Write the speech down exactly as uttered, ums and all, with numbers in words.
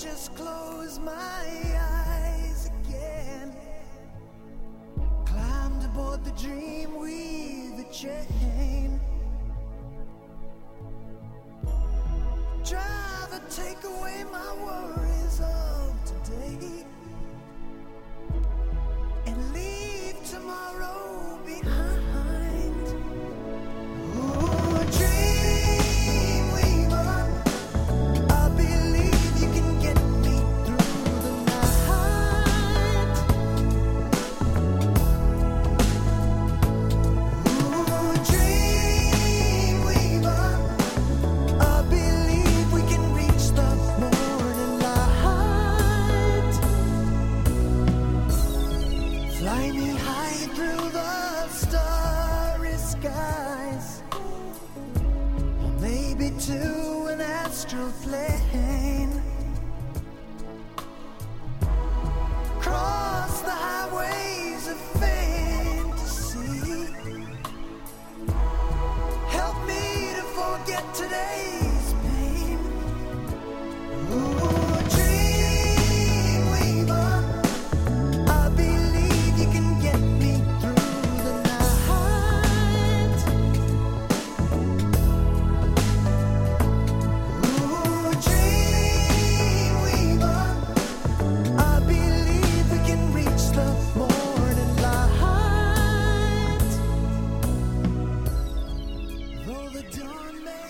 just close my eyes again. Climbed aboard the dream with a chain. Driver, take away my worries of today and leave tomorrow behind. Oh, dream weaver, I believe you can get me through the night. Oh, dream weaver, I believe we can reach the morning light. Fly me high through the starry skies, or maybe to an astral plane.